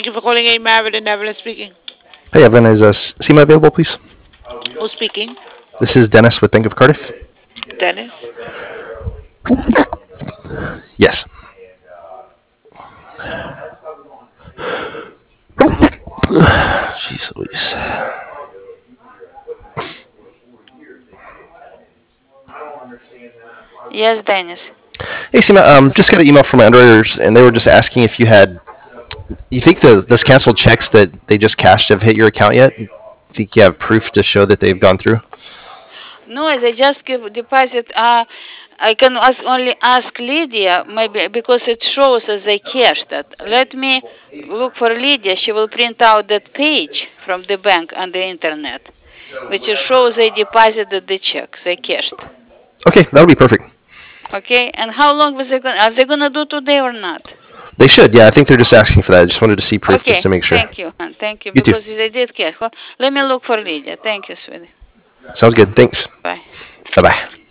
Thank you for calling A Marriott and Evelyn speaking. Hey, Evan, is Seema available, please? Who's speaking? This is Dennis with Bank of Cardiff. Dennis? Yes. Jeez Louise. Yes, Dennis. Hey, Seema, just got an email from my underwriters, and they were just asking if you think those canceled checks that they just cashed have hit your account yet? You think you have proof to show that they've gone through? No, they just give deposit. I can only ask Lydia, maybe because it shows as they cashed it. Let me look for Lydia. She will print out that page from the bank on the internet, which shows they deposited the check, they cashed. Okay, that would be perfect. Okay, and how long was they going? Are they gonna do today or not? They should, yeah. I think they're just asking for that. I just wanted to see proof just Okay, to make sure. thank you, thank you, You too. because they did cash. Well, let me look for Lydia. Thank you, sweetie. Sounds good. Thanks. Bye. Bye bye.